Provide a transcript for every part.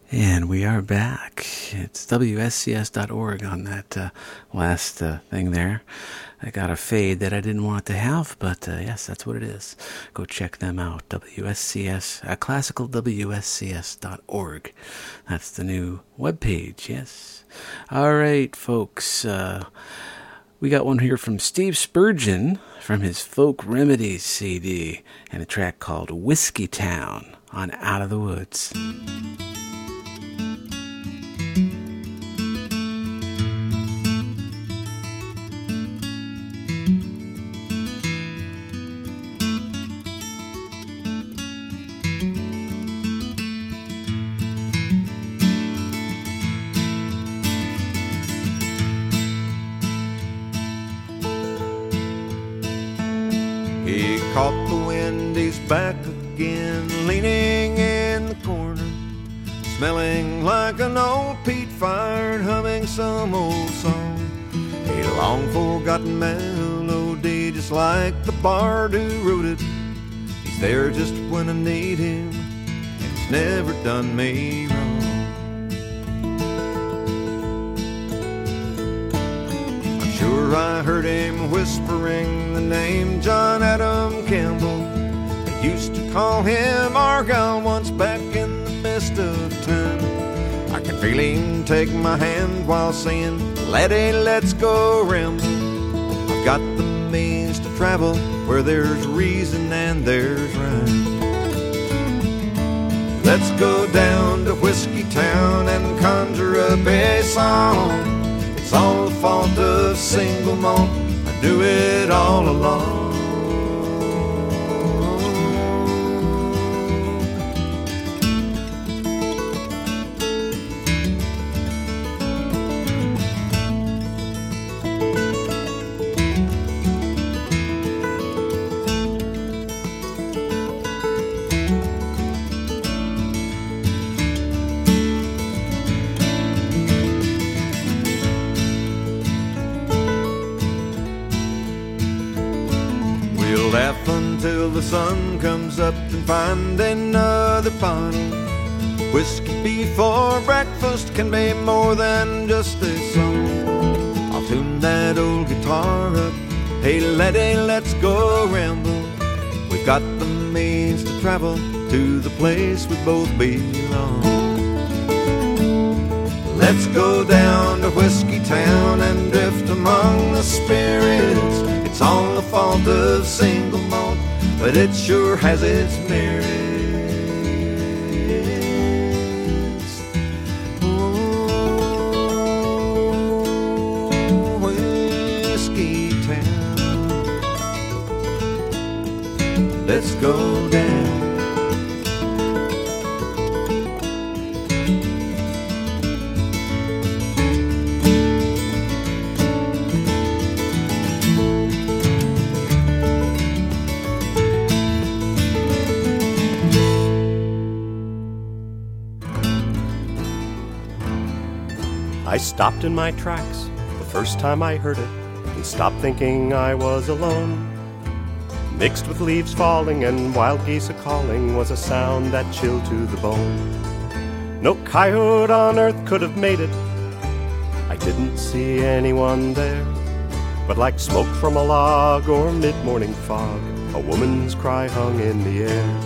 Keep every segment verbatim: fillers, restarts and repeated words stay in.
And we are back. It's W S C S dot org on that uh, last uh, thing there. I got a fade that I didn't want to have, but uh, yes, that's what it is. Go check them out. W S C S, uh, classical W S C S dot org. That's the new webpage, yes. All right, folks. Uh, we got one here from Steve Spurgeon from his Folk Remedies C D and a track called Whiskey Town on Out of the Woods. He caught the wind, he's back again, leaning in the corner, smelling like an old peat fire and humming some old song. A long forgotten melody, just like the bard who wrote it. He's there just when I need him, and he's never done me wrong. Sure, I heard him whispering the name John Adam Campbell. I used to call him Argyle once back in the mist of time. I can feel him take my hand while saying, "Laddie, let's go ramble." I've got the means to travel where there's reason and there's rhyme. Let's go down to Whiskey Town and conjure up a song. It's all the fault of single malt, I knew it all along. Until the sun comes up and find another bottle. Whiskey before breakfast can be more than just a song. I'll tune that old guitar up. Hey laddie, let's go ramble. We've got the means to travel to the place we both belong. Let's go down to Whiskey Town and drift among the spirits. It's all the fault of single malt, but it sure has its merits. Oh, Whiskey Town, let's go down. I stopped in my tracks the first time I heard it and stopped thinking I was alone. Mixed with leaves falling and wild geese a-calling was a sound that chilled to the bone. No coyote on earth could have made it. I didn't see anyone there, but like smoke from a log or mid-morning fog, a woman's cry hung in the air.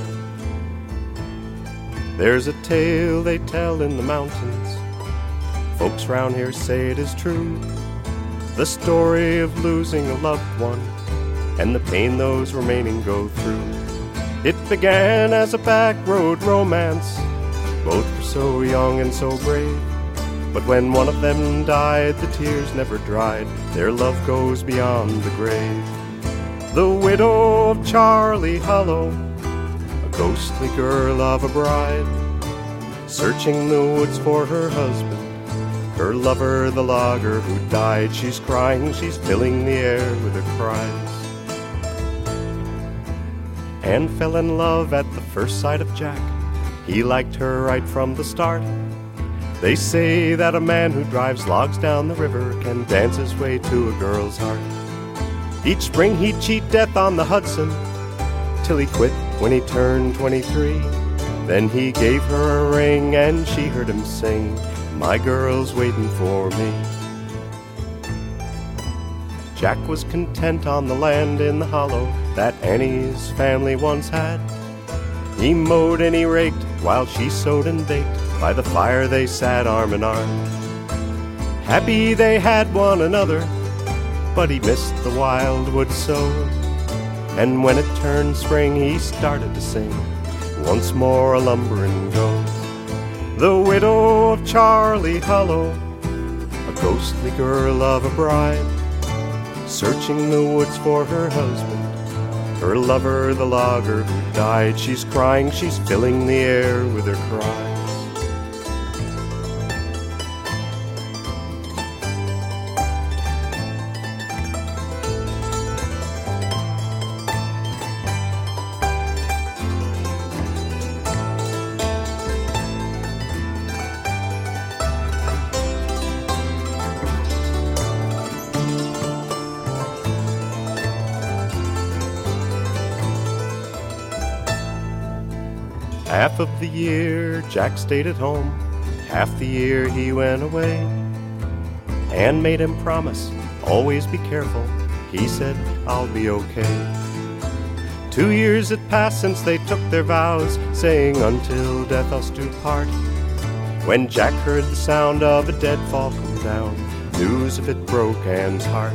There's a tale they tell in the mountains, folks round here say it is true, the story of losing a loved one and the pain those remaining go through. It began as a back road romance, both were so young and so brave, but when one of them died, the tears never dried, their love goes beyond the grave. The widow of Charlie Hollow, a ghostly girl of a bride, searching the woods for her husband, her lover, the logger who died. She's crying, she's filling the air with her cries. Anne fell in love at the first sight of Jack. He liked her right from the start. They say that a man who drives logs down the river can dance his way to a girl's heart. Each spring he'd cheat death on the Hudson till he quit when he turned twenty-three. Then he gave her a ring and she heard him sing, "My girl's waiting for me." Jack was content on the land in the hollow that Annie's family once had. He mowed and he raked while she sewed and baked. By the fire they sat arm in arm. Happy they had one another, but he missed the wildwood so. And when it turned spring he started to sing, "Once more a lumbering go." The widow of Charlie Hollow, a ghostly girl of a bride, searching the woods for her husband, her lover the logger who died. She's crying, she's filling the air with her cries. Half of the year Jack stayed at home, half the year he went away. Anne made him promise, always be careful. He said, "I'll be okay." Two years had passed since they took their vows, saying, "Until death us do part." When Jack heard the sound of a deadfall come down, news of it broke Anne's heart.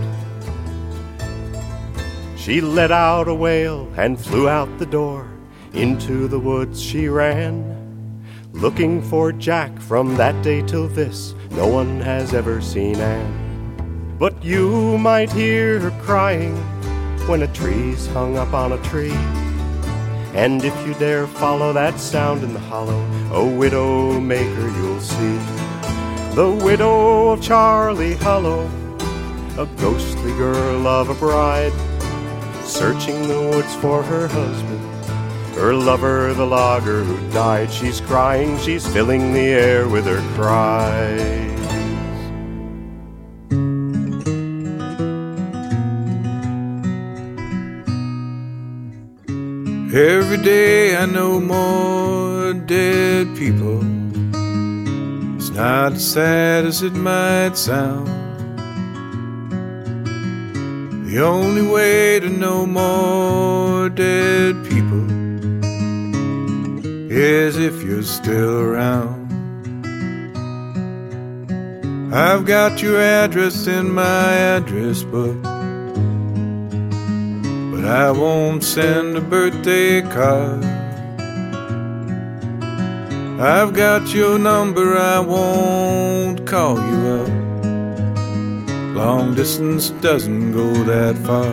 She let out a wail and flew out the door. Into the woods she ran, looking for Jack. From that day till this, no one has ever seen Anne. But you might hear her crying when a tree's hung up on a tree. And if you dare follow that sound in the hollow, a widow maker you'll see. The widow of Charlie Hollow, a ghostly girl of a bride, searching the woods for her husband, her lover the logger who died. She's crying, she's filling the air with her cries. Every day I know more dead people. It's not as sad as it might sound. The only way to know more dead people is if you're still around. I've got your address in my address book, but I won't send a birthday card. I've got your number, I won't call you up. Long distance doesn't go that far.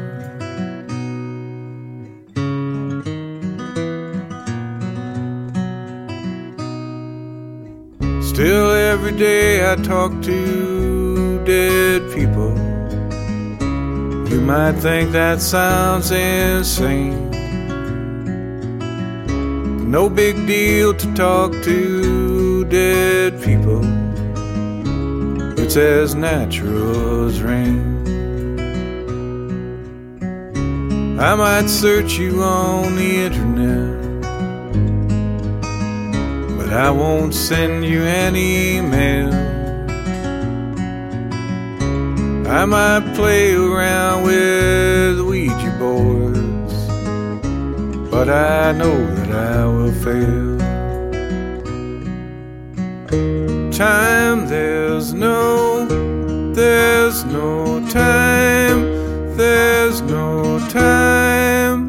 Still every day I talk to dead people. You might think that sounds insane. No big deal to talk to dead people. It's as natural as rain. I might search you on the internet, but I won't send you any email. I might play around with Ouija boards, but I know that I will fail. Time, there's no, there's no time, there's no time.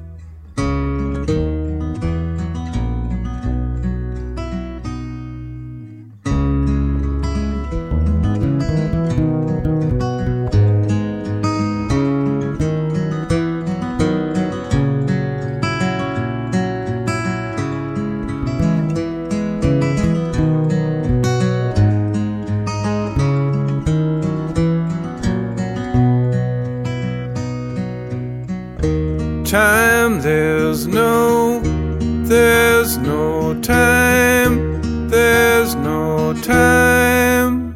Time, there's no, there's no time, there's no time.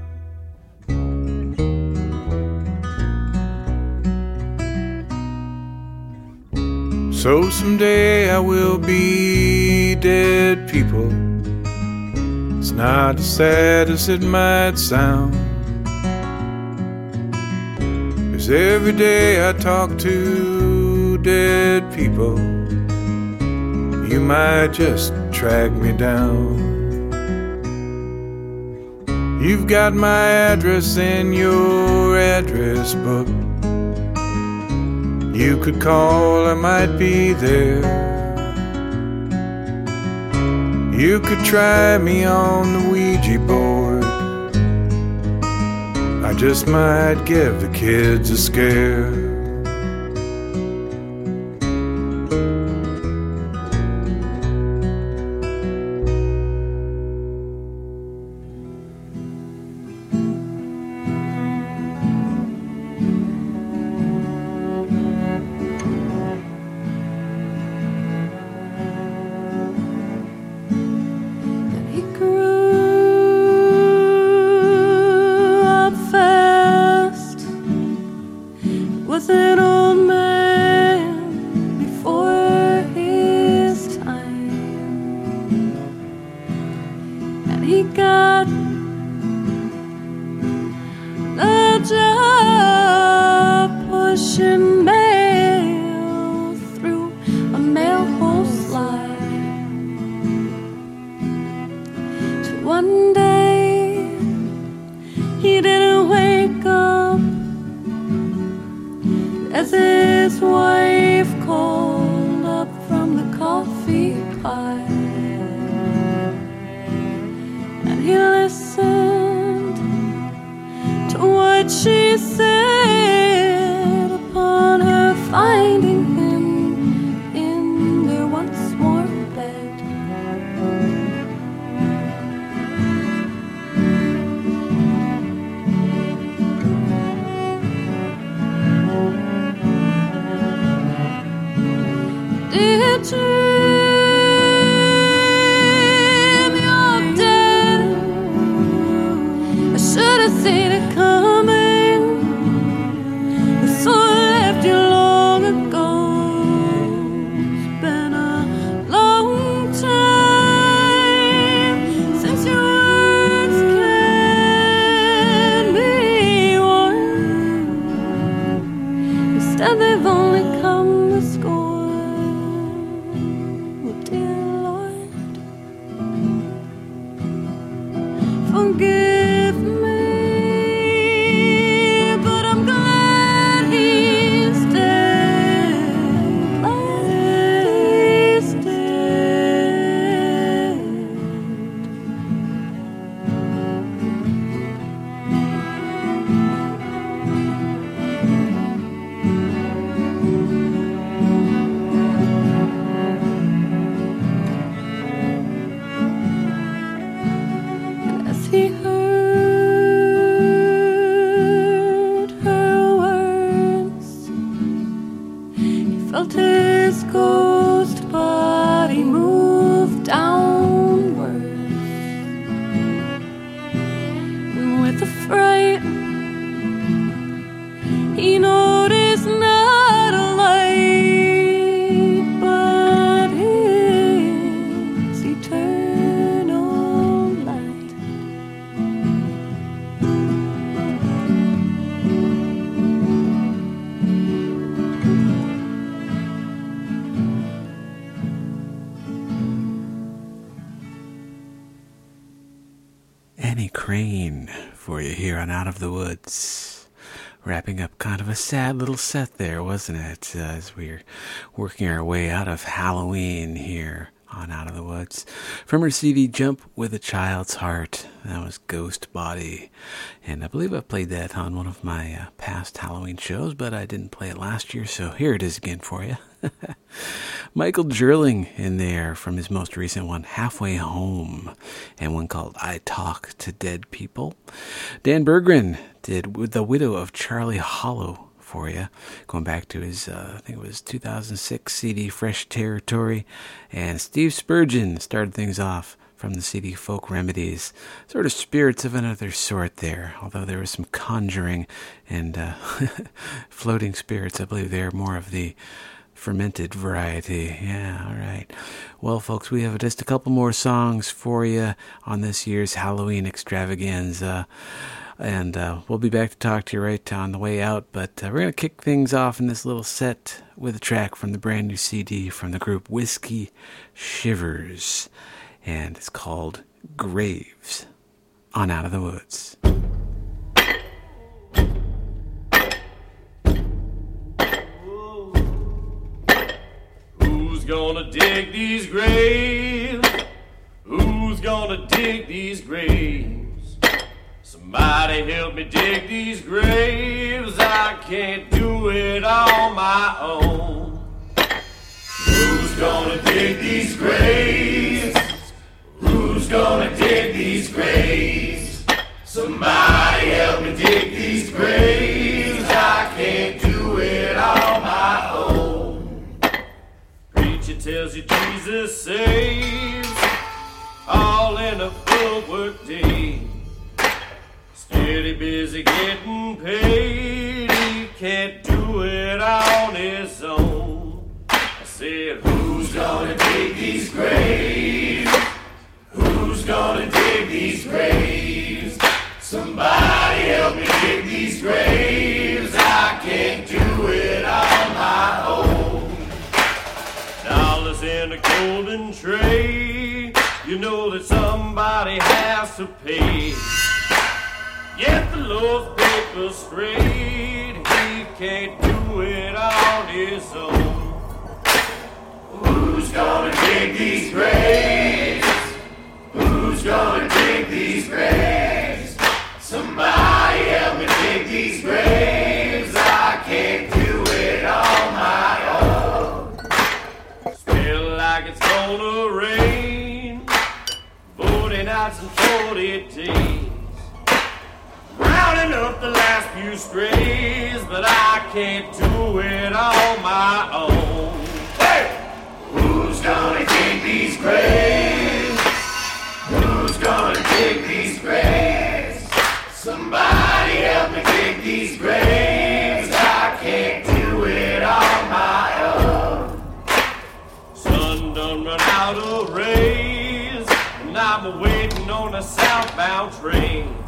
So someday I will be dead people. It's not as sad as it might sound, 'cause every day I talk to dead people, you might just track me down. You've got my address in your address book. You could call, I might be there. You could try me on the Ouija board. I just might give the kids a scare. Wrapping up kind of a sad little set there, wasn't it? Uh, as we're working our way out of Halloween here on Out of the Woods. From her C D, Jump with a Child's Heart. That was Ghost Body. And I believe I played that on one of my uh, past Halloween shows, but I didn't play it last year, so here it is again for you. Michael Drilling in there from his most recent one, Halfway Home, and one called I Talk to Dead People. Dan Berggren did The Widow of Charlie Hollow for you, going back to his, uh, I think it was two thousand six C D, Fresh Territory. And Steve Spurgeon started things off from the C D Folk Remedies, sort of Spirits of Another Sort there, although there was some conjuring and uh, floating spirits. I believe they're more of the fermented variety. Yeah, all right. Well, folks, we have just a couple more songs for you on this year's Halloween extravaganza. And uh, we'll be back to talk to you right on the way out. But uh, we're going to kick things off in this little set with a track from the brand new C D from the group Whiskey Shivers. And it's called Graves on Out of the Woods. Who's gonna dig these graves? Who's gonna dig these graves? Somebody help me dig these graves. I can't do it on my own. Who's gonna dig these graves? Who's gonna dig these graves? Somebody help me dig these graves. I can't do it on my own. Preacher tells you Jesus saves, all in a full work day. Steady busy getting paid, he can't do it on his own. I said, who's gonna dig these graves? Who's gonna dig these graves? Somebody help me dig these graves. I can't do it on my own. Dollars in a golden tray, you know that somebody has to pay. Get the loaf paper straight, he can't do it on his own. Who's gonna dig these graves? Who's gonna dig these graves? Somebody help me dig these graves. I can't do it on my own. Still like it's gonna rain, forty nights and forty days. Rounding up the last few strays, but I can't do it on my own. Hey! Who's gonna dig these graves? Who's gonna dig these graves? Somebody help me dig these graves. I can't do it on my own. Sun done run out of rays, and I'm waiting on a southbound train.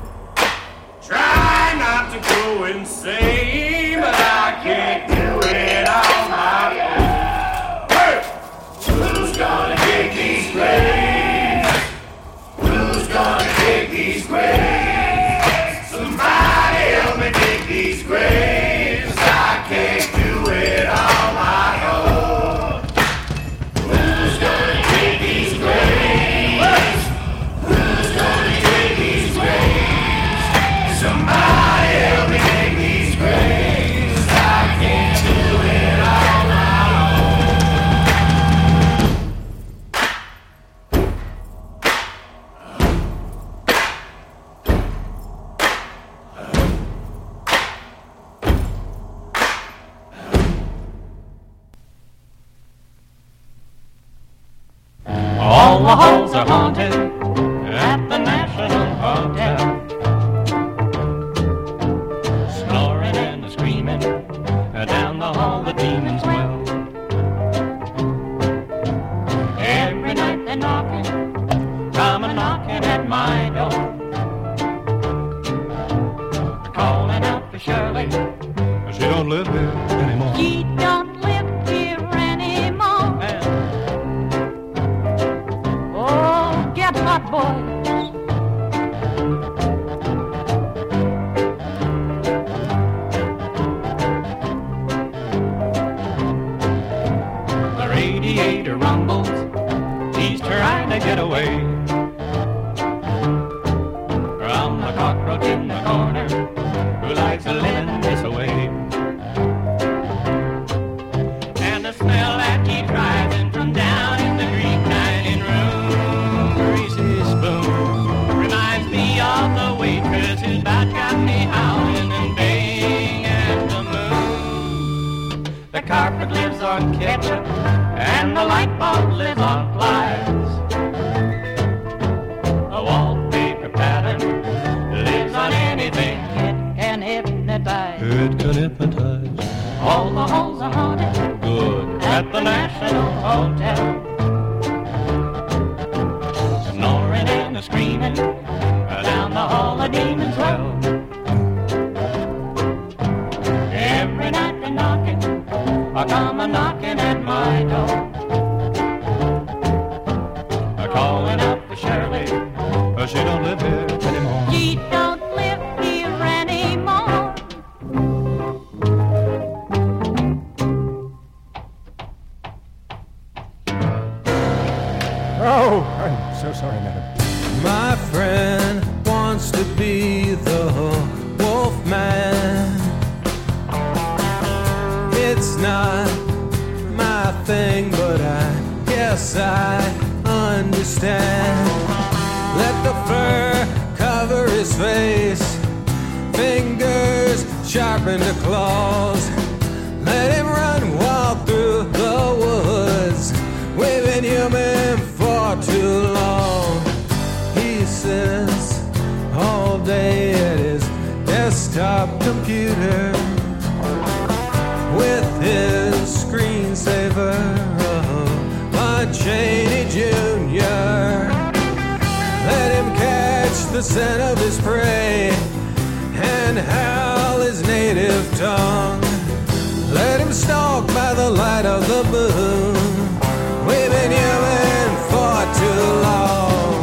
Try not to go insane, but I can't do it on my own. Hey! Who's gonna dig these graves? Who's gonna dig these graves? Somebody help me dig these graves. I can't do it on my own. Who's gonna dig these graves? Who's gonna dig these graves? Somebody help me dig these graves. I can't do it on my All the halls are haunted at the National Hotel. Snoring and screaming down the hall, the demons dwell. Every night they're knocking, come a knocking at my door, calling out for Shirley. She don't live here anymore. She don't live here anymore. Oh, get hot, boys. The radiator rumbles, he's trying to get away from the cockroach in the corner who likes living this away. And the smell that keeps rising from down in the Greek dining room, greasy spoon, reminds me of the waitress who's about got me howling and baying at the moon. The carpet lives on ketchup and the light bulb lives on flies. The wallpaper pattern lives on anything. It can hypnotize. It can hypnotize. All the halls are haunted Good. down the hall the demons dwell. Every night they're knocking, I come a knocking at my door. Calling out for Shirley, she don't live here anymore. She don't live here anymore. Oh, I'm so sorry, madam. My friend wants to be the wolf man. It's not my thing, but I guess I understand. Let the fur cover his face, fingers sharpen to claws. Let him run wild through the woods. We've been human for too long. He sits all day at his desktop computer with his screensaver of Lon Chaney Junior Let him catch the scent of his prey and howl his native tongue. Let him stalk by the light of the moon. We've been human for too long.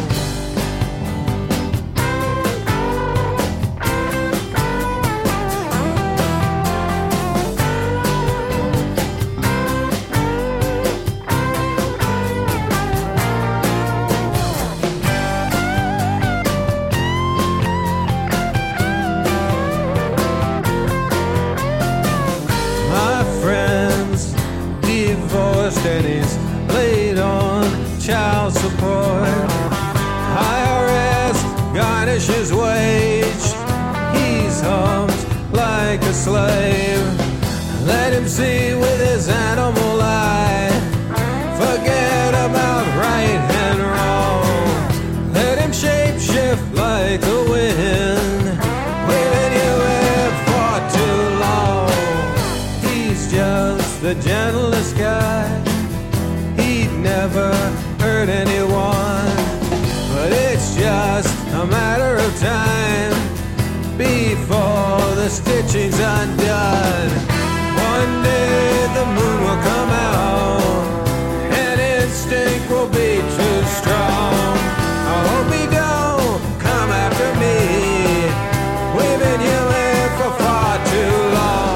And he's laid on child support. I R S garnish his wage. He's humped like a slave. Let him see with his animal eye. Forget about right and wrong. Let him shape shift like the wind. We've been here for too long. He's just the gentlest guy. He'd never hurt anyone, but it's just a matter of time before the stitching's undone. One day the moon will come out and instinct will be too strong. I hope he don't come after me. We've been human for far too long.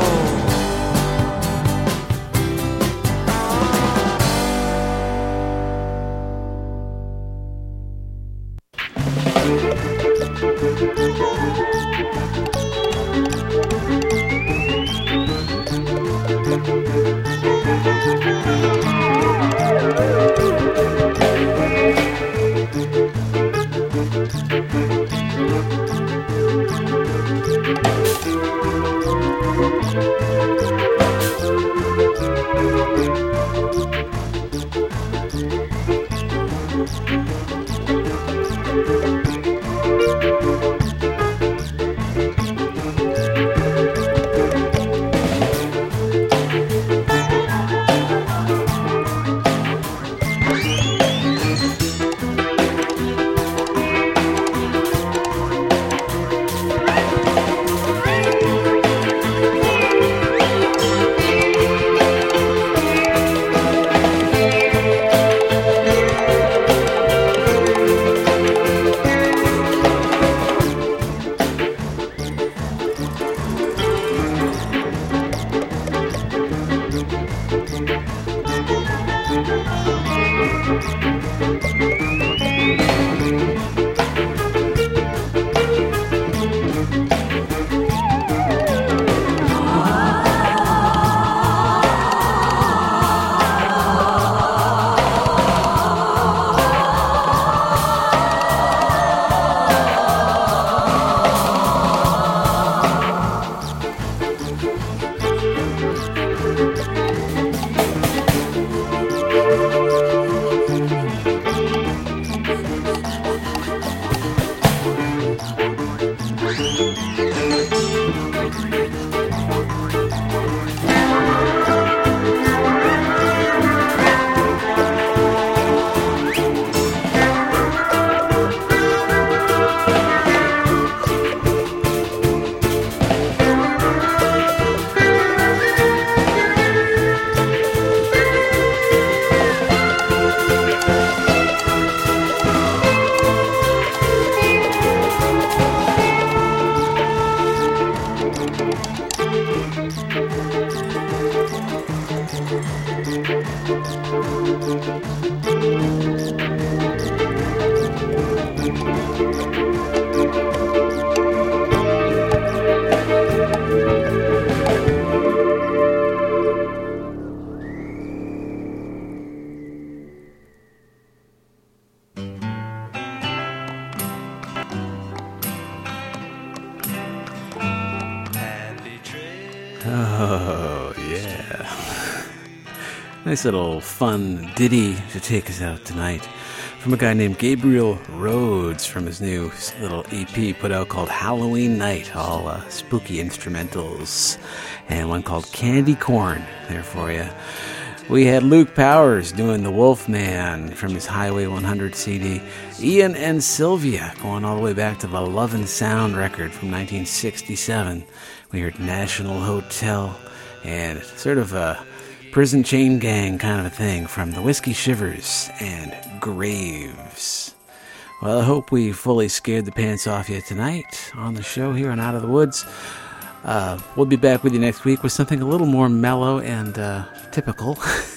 Oh, yeah. Nice little fun ditty to take us out tonight from a guy named Gabriel Rhodes from his new little E P put out called Halloween Night, all uh, spooky instrumentals, and one called Candy Corn there for you. We had Luke Powers doing The Wolfman from his Highway one hundred C D. Ian and Sylvia going all the way back to the Love and Sound record from nineteen sixty-seven. We heard National Hotel and sort of a prison chain gang kind of a thing from the Whiskey Shivers and Graves. Well, I hope we fully scared the pants off you tonight on the show here on Out of the Woods. Uh, we'll be back with you next week with something a little more mellow and uh, typical.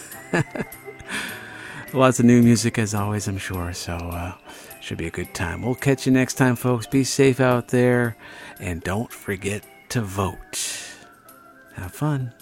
Lots of new music as always, I'm sure, so uh, should be a good time. We'll catch you next time, folks. Be safe out there, and don't forget to vote. Have fun.